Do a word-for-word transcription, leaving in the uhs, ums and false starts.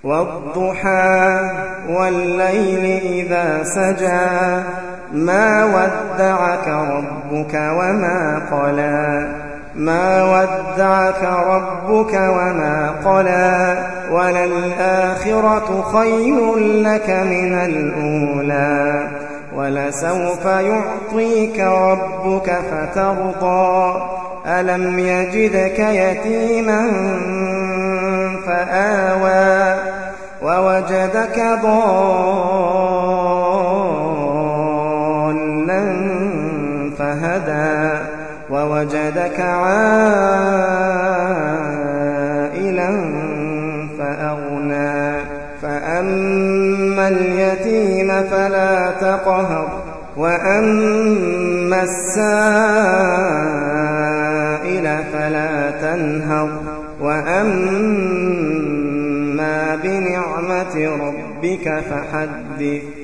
والضحى والليل إذا سجى ما ودعك ربك وما قلى ما ودعك ربك وما قلى وللآخرة خير لك من الأولى ولسوف يعطيك ربك فترضى ألم يجدك يتيما فآوى ووجدك ضالا فهدى ووجدك عائلا فأغنى فأما اليتيم فلا تقهر وأما السائل فلا تنهر وأما بنعمة ربك فحدث